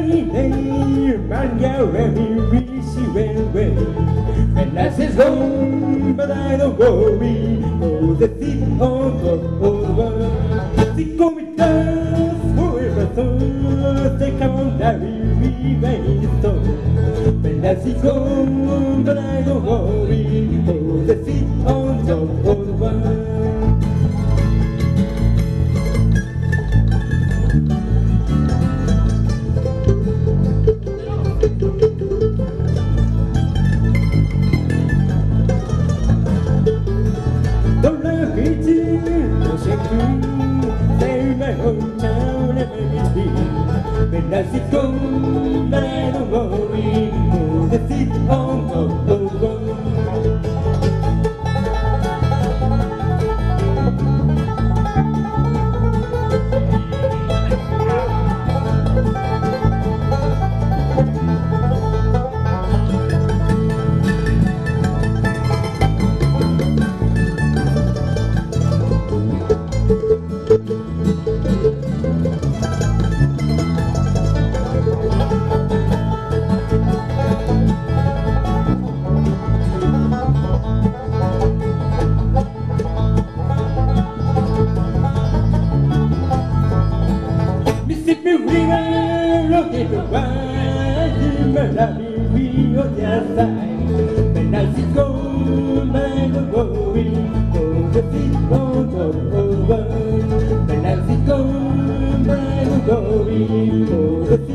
day, Margaret, she went away. And life is long, but I don't worry. Oh, the thief on the old world. They go with us forever, so they come on, Larry, we rain the storm. When life is gone, but I don't worry. Oh, the thief on the old world. Stay in my hometown and make me be. When I see gold, I don't worry. Oh, the thief on the road. Looking to find me on the other side. When I see gold, I don't worry. Oh, the thief on the over. When I see gold, I don't worry. Oh, the